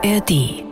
ARD.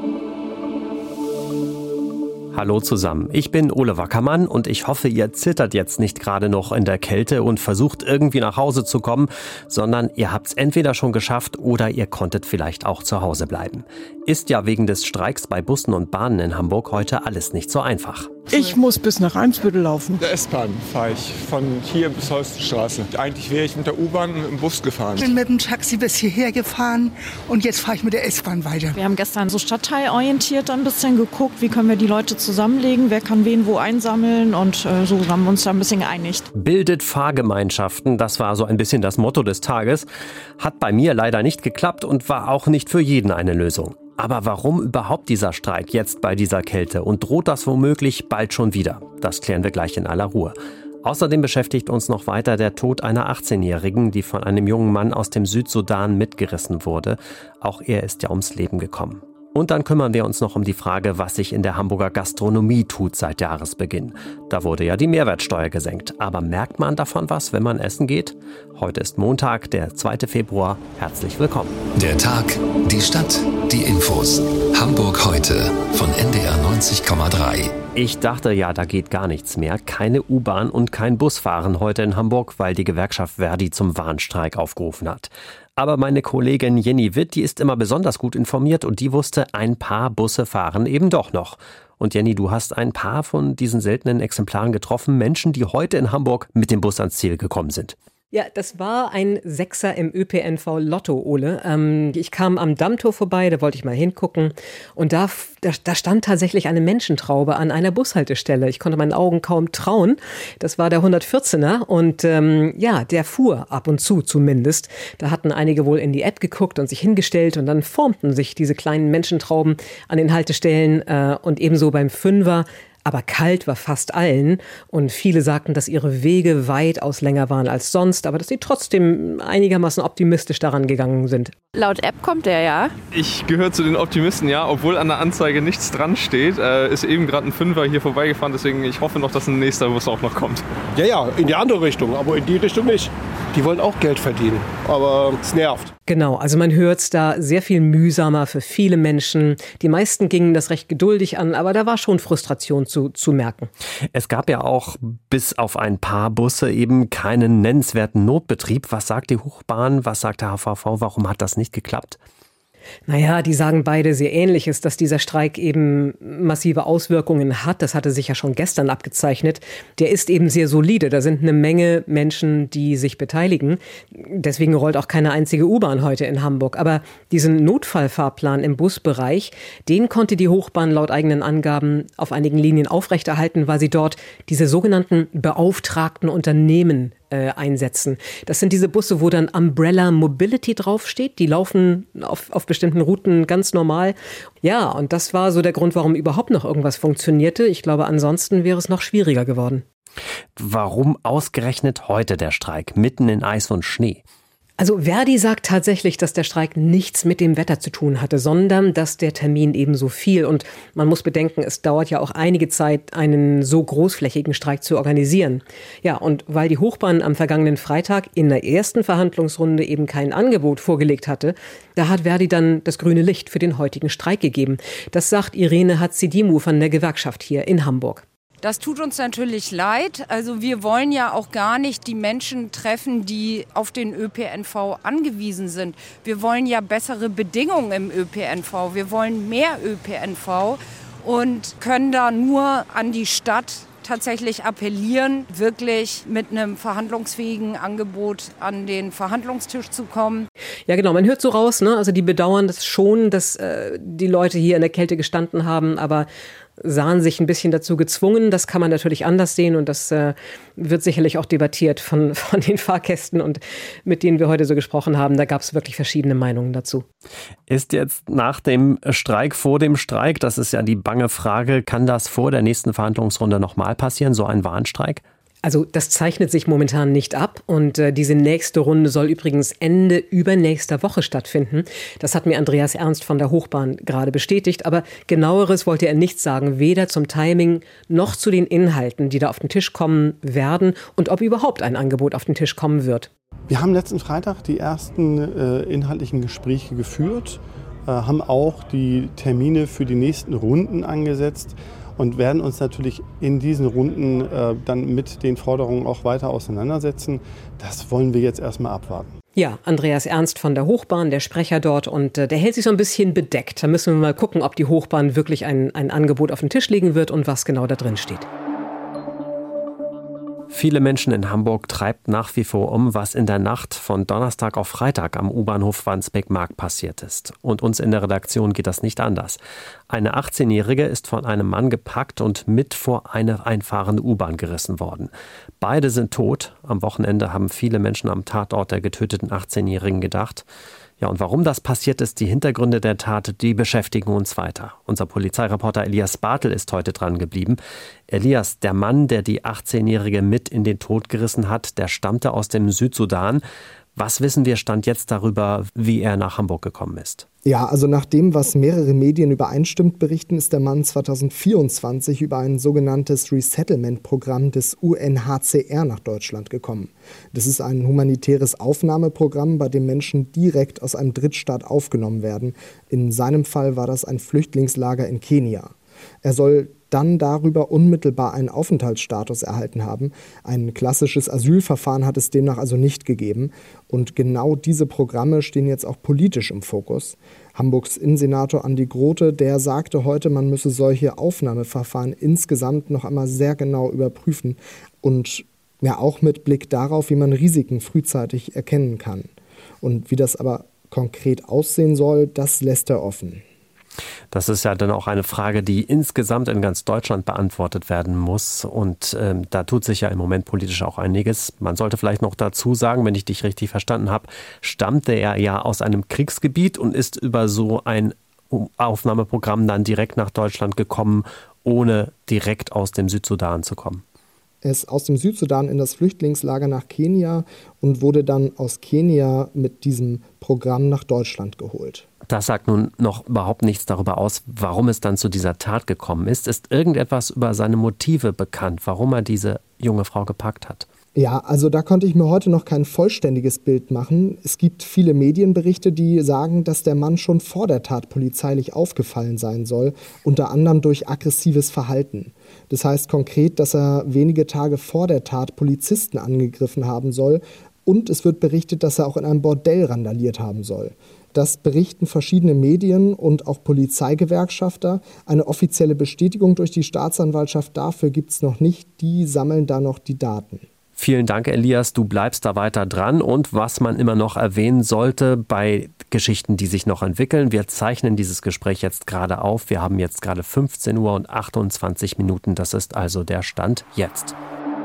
Hallo zusammen, ich bin Ole Wackermann und ich hoffe, ihr zittert jetzt nicht gerade noch in der Kälte und versucht irgendwie nach Hause zu kommen, sondern ihr habt's entweder schon geschafft oder ihr konntet vielleicht auch zu Hause bleiben. Ist ja wegen des Streiks bei Bussen und Bahnen in Hamburg heute alles nicht so einfach. Ich muss bis nach Eimsbüttel laufen. Der S-Bahn fahre ich von hier bis Holstenstraße. Eigentlich wäre ich mit der U-Bahn und mit dem Bus gefahren. Ich bin mit dem Taxi bis hierher gefahren und jetzt fahre ich mit der S-Bahn weiter. Wir haben gestern so stadtteilorientiert ein bisschen geguckt, wie können wir die Leute zusammenlegen, wer kann wen wo einsammeln und so haben wir uns da ein bisschen geeinigt. Bildet Fahrgemeinschaften, das war so ein bisschen das Motto des Tages. Hat bei mir leider nicht geklappt und war auch nicht für jeden eine Lösung. Aber warum überhaupt dieser Streik jetzt bei dieser Kälte und droht das womöglich bald schon wieder? Das klären wir gleich in aller Ruhe. Außerdem beschäftigt uns noch weiter der Tod einer 18-Jährigen, die von einem jungen Mann aus dem Südsudan mitgerissen wurde. Auch er ist ja ums Leben gekommen. Und dann kümmern wir uns noch um die Frage, was sich in der Hamburger Gastronomie tut seit Jahresbeginn. Da wurde ja die Mehrwertsteuer gesenkt. Aber merkt man davon was, wenn man essen geht? Heute ist Montag, der 2. Februar. Herzlich willkommen. Der Tag, die Stadt, die Infos. Hamburg heute von NDR 90,3. Ich dachte ja, da geht gar nichts mehr. Keine U-Bahn und kein Bus fahren heute in Hamburg, weil die Gewerkschaft Verdi zum Warnstreik aufgerufen hat. Aber meine Kollegin Jenny Witt, die ist immer besonders gut informiert und die wusste, ein paar Busse fahren eben doch noch. Und Jenny, du hast ein paar von diesen seltenen Exemplaren getroffen, Menschen, die heute in Hamburg mit dem Bus ans Ziel gekommen sind. Ja, das war ein Sechser im ÖPNV Lotto, Ole. Ich kam am Dammtor vorbei, da wollte ich mal hingucken. Und da stand tatsächlich eine Menschentraube an einer Bushaltestelle. Ich konnte meinen Augen kaum trauen. Das war der 114er und der fuhr ab und zu zumindest. Da hatten einige wohl in die App geguckt und sich hingestellt und dann formten sich diese kleinen Menschentrauben an den Haltestellen und ebenso beim Fünfer. Aber kalt war fast allen und viele sagten, dass ihre Wege weitaus länger waren als sonst, aber dass sie trotzdem einigermaßen optimistisch daran gegangen sind. Laut App kommt der, ja. Ich gehöre zu den Optimisten, ja, obwohl an der Anzeige nichts dran steht. Ist eben gerade ein Fünfer hier vorbeigefahren, deswegen ich hoffe noch, dass ein nächster Bus auch noch kommt. Ja, in die andere Richtung, aber in die Richtung nicht. Die wollen auch Geld verdienen, aber es nervt. Genau, also man hört es da sehr viel mühsamer für viele Menschen. Die meisten gingen das recht geduldig an, aber da war schon Frustration zu merken. Es gab ja auch bis auf ein paar Busse eben keinen nennenswerten Notbetrieb. Was sagt die Hochbahn, was sagt der HVV, warum hat das nicht geklappt? Naja, die sagen beide sehr Ähnliches, dass dieser Streik eben massive Auswirkungen hat. Das hatte sich ja schon gestern abgezeichnet. Der ist eben sehr solide. Da sind eine Menge Menschen, die sich beteiligen. Deswegen rollt auch keine einzige U-Bahn heute in Hamburg. Aber diesen Notfallfahrplan im Busbereich, den konnte die Hochbahn laut eigenen Angaben auf einigen Linien aufrechterhalten, weil sie dort diese sogenannten beauftragten Unternehmen einsetzen. Das sind diese Busse, wo dann Umbrella Mobility draufsteht. Die laufen auf bestimmten Routen ganz normal. Ja, und das war so der Grund, warum überhaupt noch irgendwas funktionierte. Ich glaube, ansonsten wäre es noch schwieriger geworden. Warum ausgerechnet heute der Streik, mitten in Eis und Schnee? Also Verdi sagt tatsächlich, dass der Streik nichts mit dem Wetter zu tun hatte, sondern dass der Termin eben so fiel. Und man muss bedenken, es dauert ja auch einige Zeit, einen so großflächigen Streik zu organisieren. Ja, und weil die Hochbahn am vergangenen Freitag in der ersten Verhandlungsrunde eben kein Angebot vorgelegt hatte, da hat Verdi dann das grüne Licht für den heutigen Streik gegeben. Das sagt Irene Hatzidimu von der Gewerkschaft hier in Hamburg. Das tut uns natürlich leid. Also wir wollen ja auch gar nicht die Menschen treffen, die auf den ÖPNV angewiesen sind. Wir wollen ja bessere Bedingungen im ÖPNV. Wir wollen mehr ÖPNV und können da nur an die Stadt tatsächlich appellieren, wirklich mit einem verhandlungsfähigen Angebot an den Verhandlungstisch zu kommen. Ja genau, man hört so raus, ne? Also die bedauern das schon, dass die Leute hier in der Kälte gestanden haben, aber sahen sich ein bisschen dazu gezwungen. Das kann man natürlich anders sehen und das wird sicherlich auch debattiert von den Fahrgästen und mit denen wir heute so gesprochen haben. Da gab es wirklich verschiedene Meinungen dazu. Ist jetzt nach dem Streik vor dem Streik, das ist ja die bange Frage, kann das vor der nächsten Verhandlungsrunde nochmal passieren, so ein Warnstreik? Also das zeichnet sich momentan nicht ab und diese nächste Runde soll übrigens Ende übernächster Woche stattfinden. Das hat mir Andreas Ernst von der Hochbahn gerade bestätigt, aber genaueres wollte er nicht sagen, weder zum Timing noch zu den Inhalten, die da auf den Tisch kommen werden und ob überhaupt ein Angebot auf den Tisch kommen wird. Wir haben letzten Freitag die ersten inhaltlichen Gespräche geführt. haben auch die Termine für die nächsten Runden angesetzt und werden uns natürlich in diesen Runden dann mit den Forderungen auch weiter auseinandersetzen. Das wollen wir jetzt erstmal abwarten. Ja, Andreas Ernst von der Hochbahn, der Sprecher dort, und der hält sich so ein bisschen bedeckt. Da müssen wir mal gucken, ob die Hochbahn wirklich ein Angebot auf den Tisch legen wird und was genau da drin steht. Viele Menschen in Hamburg treibt nach wie vor was in der Nacht von Donnerstag auf Freitag am U-Bahnhof Wandsbek-Markt passiert ist. Und uns in der Redaktion geht das nicht anders. Eine 18-Jährige ist von einem Mann gepackt und mit vor eine einfahrende U-Bahn gerissen worden. Beide sind tot. Am Wochenende haben viele Menschen am Tatort der getöteten 18-Jährigen gedacht. Ja, und warum das passiert ist, die Hintergründe der Tat, die beschäftigen uns weiter. Unser Polizeireporter Elias Bartel ist heute dran geblieben. Elias, der Mann, der die 18-Jährige mit in den Tod gerissen hat, der stammte aus dem Südsudan. Was wissen wir Stand jetzt darüber, wie er nach Hamburg gekommen ist? Ja, also nach dem, was mehrere Medien übereinstimmend berichten, ist der Mann 2024 über ein sogenanntes Resettlement-Programm des UNHCR nach Deutschland gekommen. Das ist ein humanitäres Aufnahmeprogramm, bei dem Menschen direkt aus einem Drittstaat aufgenommen werden. In seinem Fall war das ein Flüchtlingslager in Kenia. Er soll dann darüber unmittelbar einen Aufenthaltsstatus erhalten haben. Ein klassisches Asylverfahren hat es demnach also nicht gegeben. Und genau diese Programme stehen jetzt auch politisch im Fokus. Hamburgs Innensenator Andi Grote, der sagte heute, man müsse solche Aufnahmeverfahren insgesamt noch einmal sehr genau überprüfen. Und ja, auch mit Blick darauf, wie man Risiken frühzeitig erkennen kann. Und wie das aber konkret aussehen soll, das lässt er offen. Das ist ja dann auch eine Frage, die insgesamt in ganz Deutschland beantwortet werden muss. Und da tut sich ja im Moment politisch auch einiges. Man sollte vielleicht noch dazu sagen, wenn ich dich richtig verstanden habe, stammte er ja aus einem Kriegsgebiet und ist über so ein Aufnahmeprogramm dann direkt nach Deutschland gekommen, ohne direkt aus dem Südsudan zu kommen. Er ist aus dem Südsudan in das Flüchtlingslager nach Kenia und wurde dann aus Kenia mit diesem Programm nach Deutschland geholt. Das sagt nun noch überhaupt nichts darüber aus, warum es dann zu dieser Tat gekommen ist. Ist irgendetwas über seine Motive bekannt, warum er diese junge Frau gepackt hat? Ja, also da konnte ich mir heute noch kein vollständiges Bild machen. Es gibt viele Medienberichte, die sagen, dass der Mann schon vor der Tat polizeilich aufgefallen sein soll, unter anderem durch aggressives Verhalten. Das heißt konkret, dass er wenige Tage vor der Tat Polizisten angegriffen haben soll, und es wird berichtet, dass er auch in einem Bordell randaliert haben soll. Das berichten verschiedene Medien und auch Polizeigewerkschafter. Eine offizielle Bestätigung durch die Staatsanwaltschaft dafür gibt es noch nicht. Die sammeln da noch die Daten. Vielen Dank, Elias. Du bleibst da weiter dran. Und was man immer noch erwähnen sollte bei Geschichten, die sich noch entwickeln. Wir zeichnen dieses Gespräch jetzt gerade auf. Wir haben jetzt gerade 15 Uhr und 28 Minuten. Das ist also der Stand jetzt.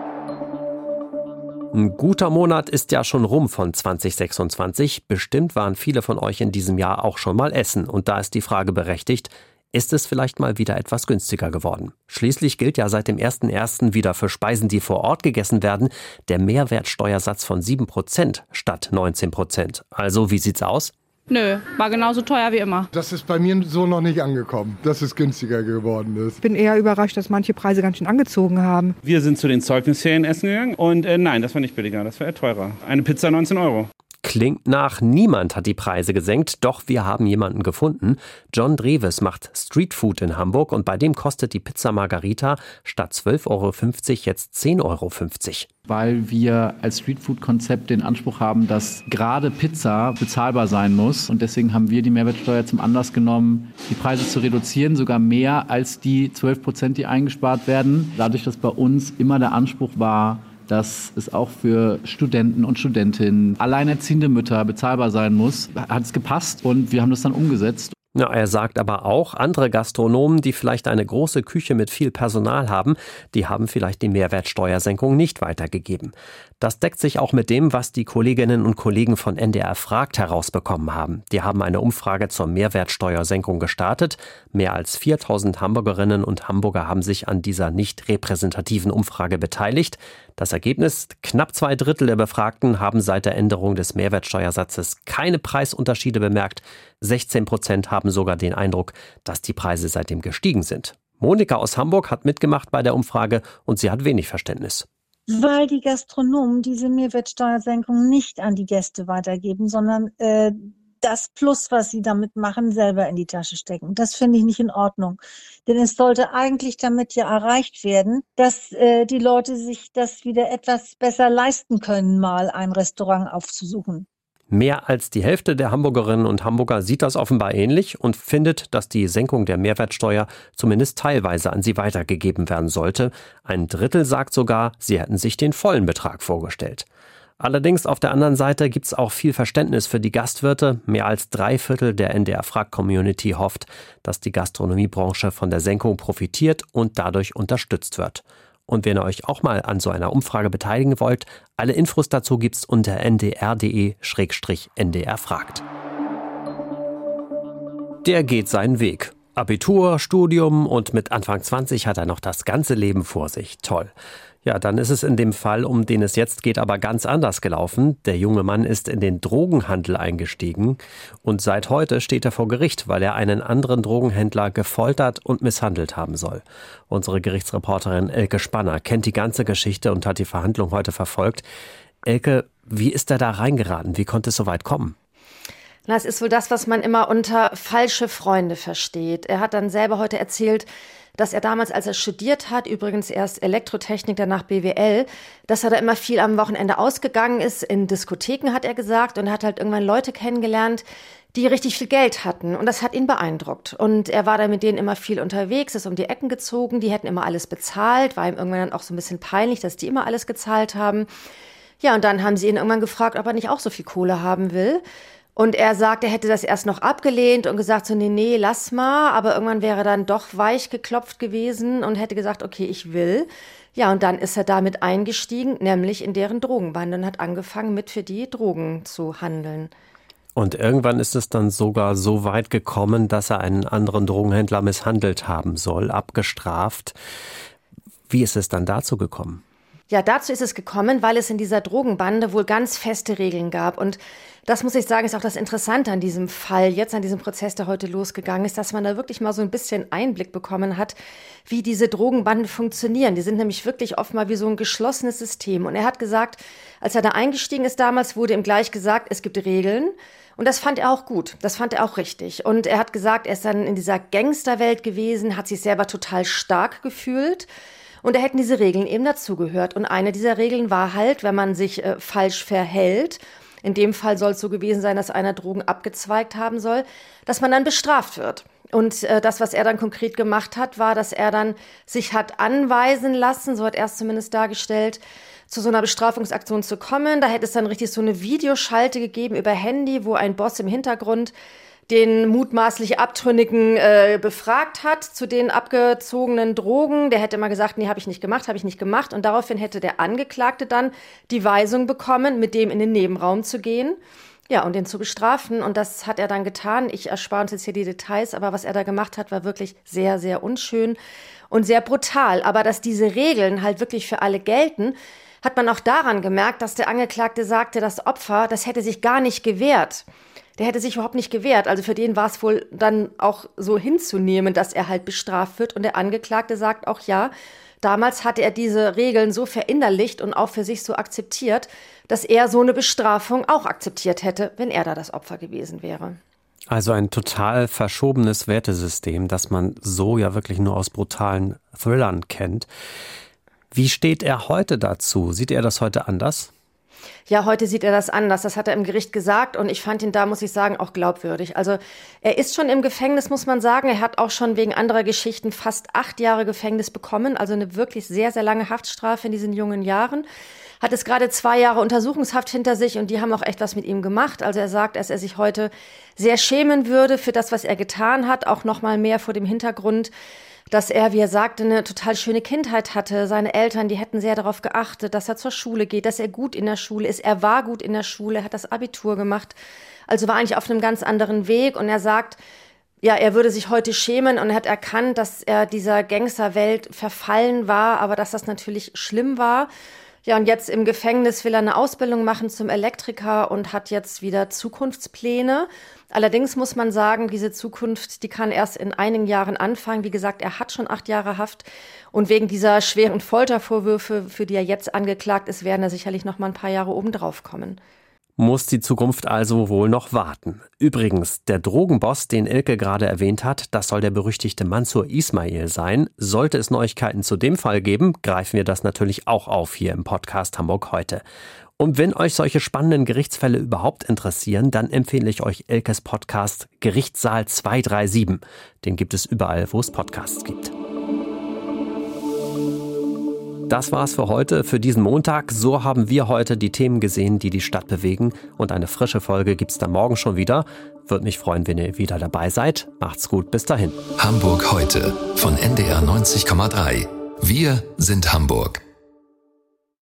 Ein guter Monat ist ja schon rum von 2026. Bestimmt waren viele von euch in diesem Jahr auch schon mal essen. Und da ist die Frage berechtigt, ist es vielleicht mal wieder etwas günstiger geworden? Schließlich gilt ja seit dem 1.1. wieder für Speisen, die vor Ort gegessen werden, der Mehrwertsteuersatz von 7% statt 19%. Also, wie sieht's aus? Nö, war genauso teuer wie immer. Das ist bei mir so noch nicht angekommen, dass es günstiger geworden ist. Ich bin eher überrascht, dass manche Preise ganz schön angezogen haben. Wir sind zu den Zeugnisferien essen gegangen und nein, das war nicht billiger, das war eher teurer. Eine Pizza 19 €. Klingt nach, niemand hat die Preise gesenkt, doch wir haben jemanden gefunden. John Dreves macht Streetfood in Hamburg und bei dem kostet die Pizza Margarita statt 12,50 € jetzt 10,50 €. Weil wir als Streetfood-Konzept den Anspruch haben, dass gerade Pizza bezahlbar sein muss. Und deswegen haben wir die Mehrwertsteuer zum Anlass genommen, die Preise zu reduzieren, sogar mehr als die 12%, die eingespart werden. Dadurch, dass bei uns immer der Anspruch war, dass es auch für Studenten und Studentinnen, alleinerziehende Mütter bezahlbar sein muss, hat es gepasst und wir haben das dann umgesetzt. Ja, er sagt aber auch, andere Gastronomen, die vielleicht eine große Küche mit viel Personal haben, die haben vielleicht die Mehrwertsteuersenkung nicht weitergegeben. Das deckt sich auch mit dem, was die Kolleginnen und Kollegen von NDR fragt herausbekommen haben. Die haben eine Umfrage zur Mehrwertsteuersenkung gestartet. Mehr als 4.000 Hamburgerinnen und Hamburger haben sich an dieser nicht repräsentativen Umfrage beteiligt. Das Ergebnis: knapp 2/3 der Befragten haben seit der Änderung des Mehrwertsteuersatzes keine Preisunterschiede bemerkt. 16% haben sogar den Eindruck, dass die Preise seitdem gestiegen sind. Monika aus Hamburg hat mitgemacht bei der Umfrage und sie hat wenig Verständnis. Weil die Gastronomen diese Mehrwertsteuersenkung nicht an die Gäste weitergeben, sondern das Plus, was sie damit machen, selber in die Tasche stecken. Das finde ich nicht in Ordnung. Denn es sollte eigentlich damit ja erreicht werden, dass die Leute sich das wieder etwas besser leisten können, mal ein Restaurant aufzusuchen. Mehr als die Hälfte der Hamburgerinnen und Hamburger sieht das offenbar ähnlich und findet, dass die Senkung der Mehrwertsteuer zumindest teilweise an sie weitergegeben werden sollte. Ein Drittel sagt sogar, sie hätten sich den vollen Betrag vorgestellt. Allerdings auf der anderen Seite gibt es auch viel Verständnis für die Gastwirte. Mehr als 3/4 der NDR-Frag-Community hofft, dass die Gastronomiebranche von der Senkung profitiert und dadurch unterstützt wird. Und wenn ihr euch auch mal an so einer Umfrage beteiligen wollt, alle Infos dazu gibt's unter ndr.de/ndr fragt. Der geht seinen Weg. Abitur, Studium und mit Anfang 20 hat er noch das ganze Leben vor sich. Toll. Ja, dann ist es in dem Fall, um den es jetzt geht, aber ganz anders gelaufen. Der junge Mann ist in den Drogenhandel eingestiegen und seit heute steht er vor Gericht, weil er einen anderen Drogenhändler gefoltert und misshandelt haben soll. Unsere Gerichtsreporterin Elke Spanner kennt die ganze Geschichte und hat die Verhandlung heute verfolgt. Elke, wie ist er da reingeraten? Wie konnte es so weit kommen? Na, es ist wohl das, was man immer unter falsche Freunde versteht. Er hat dann selber heute erzählt, dass er damals, als er studiert hat, übrigens erst Elektrotechnik, danach BWL, dass er da immer viel am Wochenende ausgegangen ist. In Diskotheken, hat er gesagt. Und er hat halt irgendwann Leute kennengelernt, die richtig viel Geld hatten. Und das hat ihn beeindruckt. Und er war da mit denen immer viel unterwegs, ist um die Ecken gezogen. Die hätten immer alles bezahlt. War ihm irgendwann dann auch so ein bisschen peinlich, dass die immer alles gezahlt haben. Ja, und dann haben sie ihn irgendwann gefragt, ob er nicht auch so viel Kohle haben will. Und er sagt, er hätte das erst noch abgelehnt und gesagt so, nee, lass mal. Aber irgendwann wäre er dann doch weich geklopft gewesen und hätte gesagt, okay, ich will. Ja, und dann ist er damit eingestiegen, nämlich in deren Drogenbande und hat angefangen, mit für die Drogen zu handeln. Und irgendwann ist es dann sogar so weit gekommen, dass er einen anderen Drogenhändler misshandelt haben soll, abgestraft. Wie ist es dann dazu gekommen? Ja, dazu ist es gekommen, weil es in dieser Drogenbande wohl ganz feste Regeln gab. Und das, muss ich sagen, ist auch das Interessante an diesem Fall, jetzt an diesem Prozess, der heute losgegangen ist, dass man da wirklich mal so ein bisschen Einblick bekommen hat, wie diese Drogenbanden funktionieren. Die sind nämlich wirklich oft mal wie so ein geschlossenes System. Und er hat gesagt, als er da eingestiegen ist damals, wurde ihm gleich gesagt, es gibt Regeln. Und das fand er auch gut, das fand er auch richtig. Und er hat gesagt, er ist dann in dieser Gangsterwelt gewesen, hat sich selber total stark gefühlt. Und da hätten diese Regeln eben dazugehört. Und eine dieser Regeln war halt, wenn man sich falsch verhält, in dem Fall soll es so gewesen sein, dass einer Drogen abgezweigt haben soll, dass man dann bestraft wird. Und das, was er dann konkret gemacht hat, war, dass er dann sich hat anweisen lassen, so hat er es zumindest dargestellt, zu so einer Bestrafungsaktion zu kommen. Da hätte es dann richtig so eine Videoschalte gegeben über Handy, wo ein Boss im Hintergrund den mutmaßlich Abtrünnigen befragt hat zu den abgezogenen Drogen. Der hätte mal gesagt, nee, habe ich nicht gemacht. Und daraufhin hätte der Angeklagte dann die Weisung bekommen, mit dem in den Nebenraum zu gehen, ja, und den zu bestrafen. Und das hat er dann getan. Ich erspare uns jetzt hier die Details, aber was er da gemacht hat, war wirklich sehr, sehr unschön und sehr brutal. Aber dass diese Regeln halt wirklich für alle gelten, hat man auch daran gemerkt, dass der Angeklagte sagte, das Opfer, das hätte sich gar nicht gewehrt. Der hätte sich überhaupt nicht gewehrt. Also für den war es wohl dann auch so hinzunehmen, dass er halt bestraft wird. Und der Angeklagte sagt auch, ja, damals hatte er diese Regeln so verinnerlicht und auch für sich so akzeptiert, dass er so eine Bestrafung auch akzeptiert hätte, wenn er da das Opfer gewesen wäre. Also ein total verschobenes Wertesystem, das man so ja wirklich nur aus brutalen Thrillern kennt. Wie steht er heute dazu? Sieht er das heute anders? Ja, heute sieht er das anders. Das hat er im Gericht gesagt und ich fand ihn da, muss ich sagen, auch glaubwürdig. Also er ist schon im Gefängnis, muss man sagen. Er hat auch schon wegen anderer Geschichten fast 8 Jahre Gefängnis bekommen. Also eine wirklich sehr, sehr lange Haftstrafe in diesen jungen Jahren. Hat es gerade 2 Jahre Untersuchungshaft hinter sich und die haben auch echt was mit ihm gemacht. Also er sagt, dass er sich heute sehr schämen würde für das, was er getan hat. Auch noch mal mehr vor dem Hintergrund, dass er, wie er sagte, eine total schöne Kindheit hatte. Seine Eltern, die hätten sehr darauf geachtet, dass er zur Schule geht, dass er gut in der Schule ist. Er war gut in der Schule, er hat das Abitur gemacht, also war eigentlich auf einem ganz anderen Weg. Und er sagt, ja, er würde sich heute schämen und er hat erkannt, dass er dieser Gangsterwelt verfallen war, aber dass das natürlich schlimm war. Ja, und jetzt im Gefängnis will er eine Ausbildung machen zum Elektriker und hat jetzt wieder Zukunftspläne. Allerdings muss man sagen, diese Zukunft, die kann erst in einigen Jahren anfangen. Wie gesagt, er hat schon 8 Jahre Haft und wegen dieser schweren Foltervorwürfe, für die er jetzt angeklagt ist, werden da sicherlich noch mal ein paar Jahre obendrauf kommen. muss die Zukunft also wohl noch warten. Übrigens, der Drogenboss, den Elke gerade erwähnt hat, das soll der berüchtigte Mansur Ismail sein. Sollte es Neuigkeiten zu dem Fall geben, greifen wir das natürlich auch auf hier im Podcast Hamburg heute. Und wenn euch solche spannenden Gerichtsfälle überhaupt interessieren, dann empfehle ich euch Elkes Podcast Gerichtssaal 237. Den gibt es überall, wo es Podcasts gibt. Das war's für heute, für diesen Montag. So haben wir heute die Themen gesehen, die die Stadt bewegen. Und eine frische Folge gibt's dann morgen schon wieder. Würde mich freuen, wenn ihr wieder dabei seid. Macht's gut, bis dahin. Hamburg heute von NDR 90,3. Wir sind Hamburg.